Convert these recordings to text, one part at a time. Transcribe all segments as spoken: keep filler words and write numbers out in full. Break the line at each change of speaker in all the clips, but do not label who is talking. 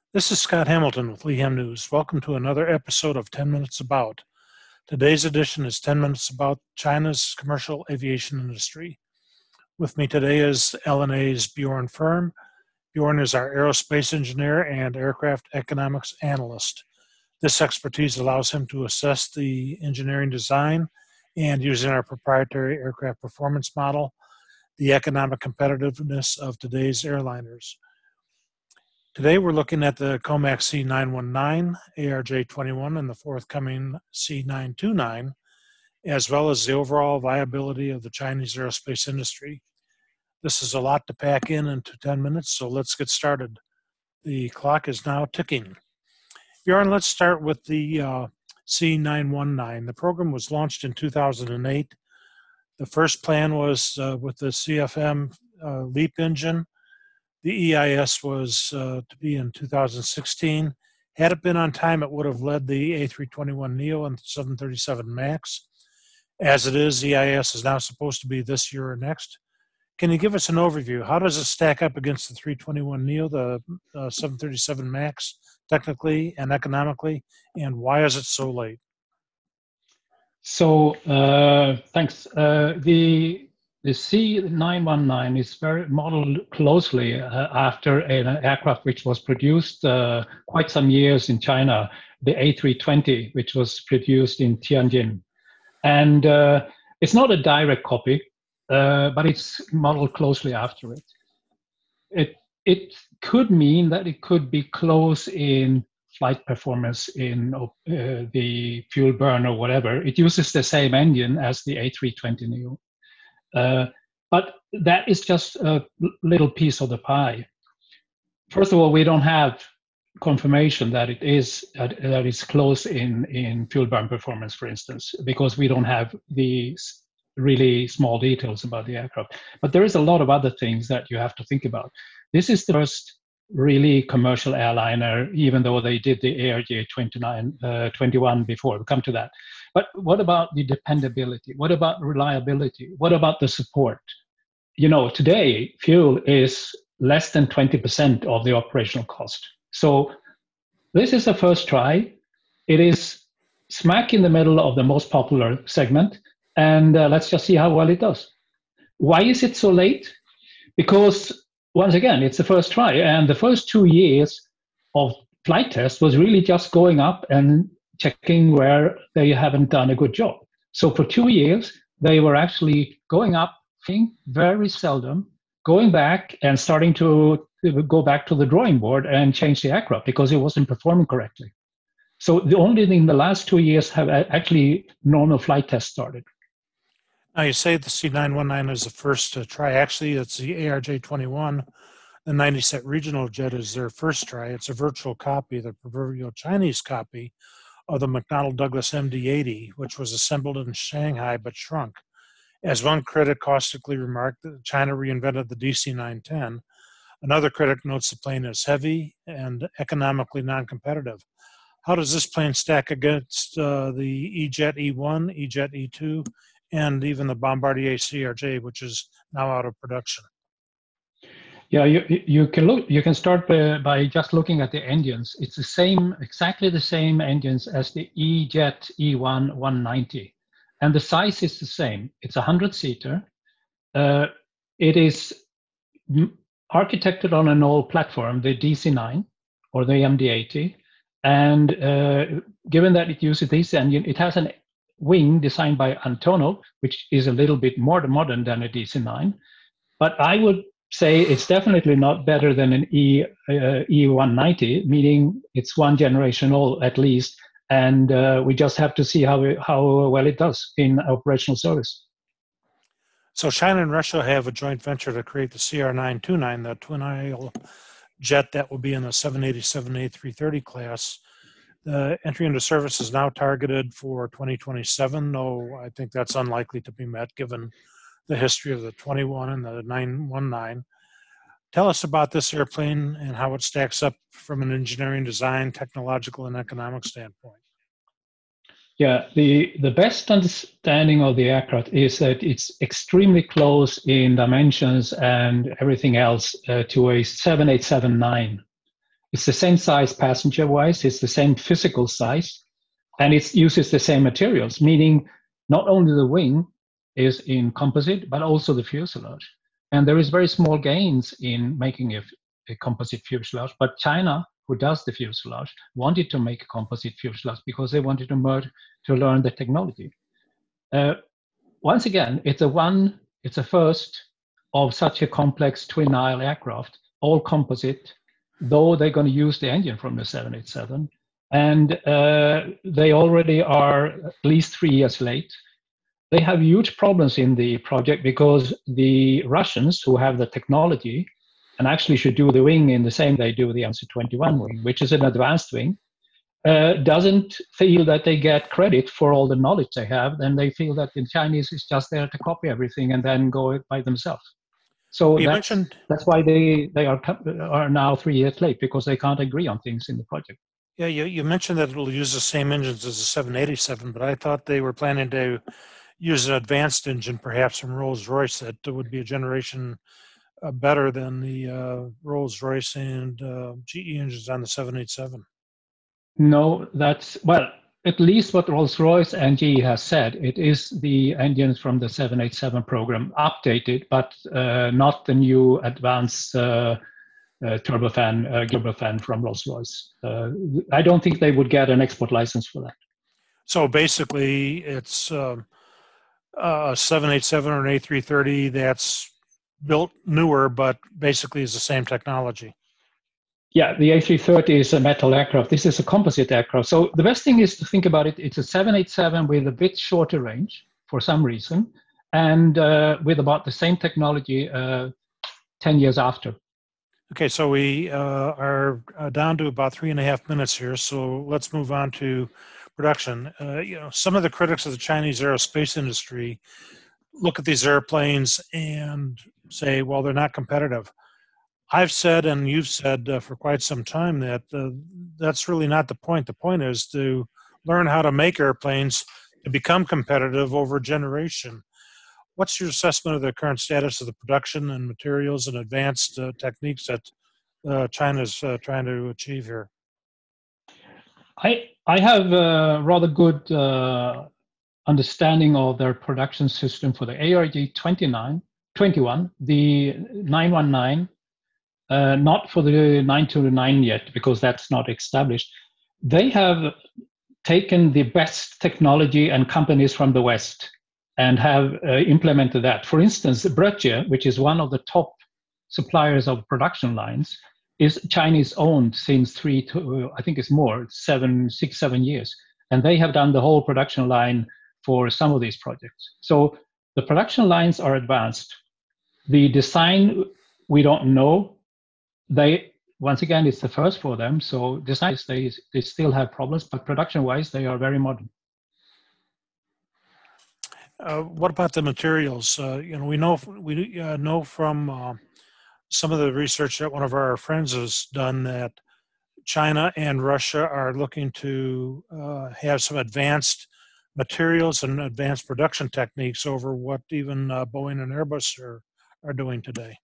This is Scott Hamilton with Leeham News. Welcome to another episode of ten minutes About. Today's edition is ten minutes About China's commercial aviation industry. With me today is L N A's Bjorn Firm. Bjorn is our aerospace engineer and aircraft economics analyst. This expertise allows him to assess the engineering design and, using our proprietary aircraft performance model, the economic competitiveness of today's airliners. Today we're looking at the COMAC C nine one nine, A R J twenty-one, and the forthcoming C nine two nine, as well as the overall viability of the Chinese aerospace industry. This is a lot to pack in into ten minutes, so let's get started. The clock is now ticking. Bjorn, let's start with the uh, C nine one nine. The program was launched in two thousand eight. The first plan was uh, with the C F M uh, LEAP engine. The E I S was uh, to be in two thousand sixteen. Had it been on time, it would have led the A three twenty-one neo and seven thirty-seven MAX. As it is, E I S is now supposed to be this year or next. Can you give us an overview? How does it stack up against the three twenty-one neo, the uh, seven thirty-seven MAX, technically and economically, and why is it so late?
So, uh, thanks. Uh, the The C nine one nine is very modeled closely uh, after an aircraft which was produced uh, quite some years in China, the A three twenty, which was produced in Tianjin. And uh, it's not a direct copy, uh, but it's modeled closely after it. It it could mean that it could be close in flight performance, in uh, the fuel burn or whatever. It uses the same engine as the A three twenty neo. Uh, but that is just a little piece of the pie. First of all, we don't have confirmation that it is uh, that it's close in, in fuel burn performance, for instance, because we don't have the really small details about the aircraft. But there is a lot of other things that you have to think about. This is the first really commercial airliner, even though they did the A R J twenty-nine, uh, twenty-one before. We'll come to that. But what about the dependability? What about reliability? What about the support? You know, today, fuel is less than twenty percent of the operational cost. So this is a first try. It is smack in the middle of the most popular segment. And uh, let's just see how well it does. Why is it so late? Because, once again, it's the first try. And the first two years of flight test was really just going up and checking where they haven't done a good job. So for two years, they were actually going up, very seldom, going back and starting to go back to the drawing board and change the aircraft because it wasn't performing correctly. So the only thing in the last two years have actually normal flight tests started.
Now you say the C nine one nine is the first to try. Actually, it's the A R J twenty-one. The ninety set regional jet is their first try. It's a virtual copy, the proverbial Chinese copy of the McDonnell Douglas M D eighty, which was assembled in Shanghai but shrunk. As one critic caustically remarked, China reinvented the D C nine ten. Another critic notes the plane as heavy and economically non-competitive. How does this plane stack against uh, the E-Jet E one, E-Jet E two, and even the Bombardier C R J, which is now out of production?
Yeah, you you can look. You can start by, by just looking at the engines. It's the same, exactly the same engines as the E-Jet E one one ninety, and the size is the same. It's a hundred-seater. Uh, it is architected on an old platform, the D C nine or the M D eighty, and uh, given that it uses this engine, it has a wing designed by Antonov, which is a little bit more modern than a D C nine, but I would say it's definitely not better than an E uh, E one ninety, meaning it's one generation old at least, and uh, we just have to see how it, how well it does in operational service.
So China and Russia have a joint venture to create the C R nine twenty-nine, the twin-aisle jet that will be in the seven eighty-seven A three thirty class. The entry into service is now targeted for twenty twenty-seven, though I think that's unlikely to be met given the history of the twenty-one and the nine one nine. Tell us about this airplane and how it stacks up from an engineering, design, technological, and economic standpoint.
Yeah, the, the best understanding of the aircraft is that it's extremely close in dimensions and everything else uh, to a seven eighty-seven nine. It's the same size passenger-wise, it's the same physical size, and it uses the same materials, meaning not only the wing is in composite, but also the fuselage. And there is very small gains in making a, a composite fuselage, but China, who does the fuselage, wanted to make a composite fuselage because they wanted to merge to learn the technology. Uh, once again, it's a one, it's a first of such a complex twin aisle aircraft, all composite, though they're going to use the engine from the seven eighty-seven. And uh, they already are at least three years late. They have huge problems in the project because the Russians, who have the technology and actually should do the wing in the same they do the M C twenty-one wing, which is an advanced wing, uh, doesn't feel that they get credit for all the knowledge they have. Then they feel that the Chinese is just there to copy everything and then go by themselves. So
you
that's,
mentioned
that's why they, they are, are now three years late, because they can't agree on things in the project.
yeah, you, you mentioned that it'll use the same engines as the seven eighty-seven, but I thought they were planning to use an advanced engine, perhaps from Rolls-Royce, that would be a generation uh, better than the uh, Rolls-Royce and uh, G E engines on the seven eighty-seven.
No, that's, well, at least what Rolls-Royce and G E has said, it is the engines from the seven eighty-seven program updated, but uh, not the new advanced uh, uh, turbofan, uh, turbofan from Rolls-Royce. Uh, I don't think they would get an export license for that.
So basically, it's um, a seven eighty-seven or an A three thirty that's built newer, but basically is the same technology.
Yeah, the A three thirty is a metal aircraft. This is a composite aircraft. So the best thing is to think about it. It's a seven eighty-seven with a bit shorter range for some reason, and uh, with about the same technology uh, ten years after.
Okay, so we uh, are uh, down to about three and a half minutes here. So let's move on to production. Uh, you know, some of the critics of the Chinese aerospace industry look at these airplanes and say, well, they're not competitive. I've said, and you've said uh, for quite some time, that uh, that's really not the point. The point is to learn how to make airplanes to become competitive over a generation. What's your assessment of the current status of the production and materials and advanced uh, techniques that uh, China's uh, trying to achieve here?
I I have a rather good uh, understanding of their production system for the A R J twenty-nine, twenty-one, the nine one nine, uh, not for the nine two nine yet, because that's not established. They have taken the best technology and companies from the West and have uh, implemented that. For instance, Bretje, which is one of the top suppliers of production lines, is Chinese owned since three to, I think it's more, seven, six, seven years. And they have done the whole production line for some of these projects. So the production lines are advanced. The design, we don't know. They, once again, it's the first for them. So design, they, they still have problems, but production-wise, they are very modern.
Uh, what about the materials? Uh, you know, we know we uh, know from uh, some of the research that one of our friends has done that China and Russia are looking to uh, have some advanced materials and advanced production techniques over what even uh, Boeing and Airbus are are doing today.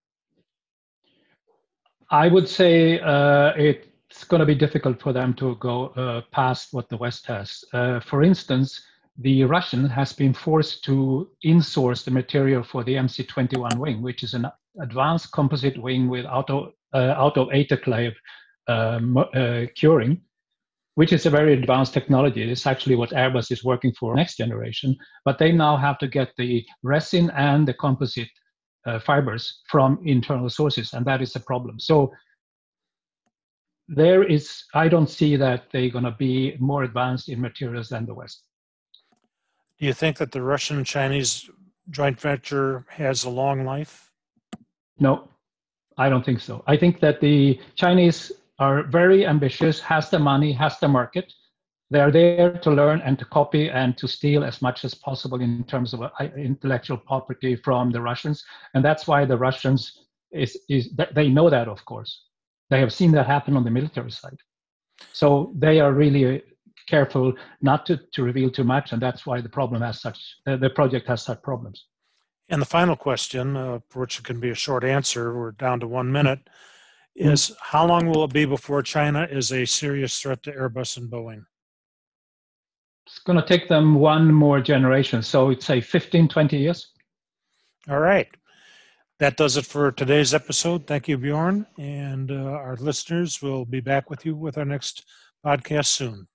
I would say uh, it's going to be difficult for them to go uh, past what the West has. Uh, for instance, the Russian has been forced to insource the material for the M C twenty-one wing, which is an advanced composite wing with auto, uh, out of autoclave uh, uh, curing, which is a very advanced technology. It's actually what Airbus is working for next generation, but they now have to get the resin and the composite uh, fibers from internal sources, and that is a problem. So there is, I don't see that they're going to be more advanced in materials than the West.
Do you think that the Russian-Chinese joint venture has a long life?
No, I don't think so. I think that the Chinese are very ambitious, has the money, has the market. They are there to learn and to copy and to steal as much as possible in terms of intellectual property from the Russians. And that's why the Russians, is, is they know that, of course. They have seen that happen on the military side. So they are really careful not to, to reveal too much, and that's why the problem has such, uh, the project has such problems.
And the final question, uh, for which it can be a short answer, we're down to one minute. is how long will it be before China is a serious threat to Airbus and Boeing?
It's going to take them one more generation. So it's say fifteen, twenty years.
All right. That does it for today's episode. Thank you, Bjorn. And uh, our listeners will be back with you with our next podcast soon.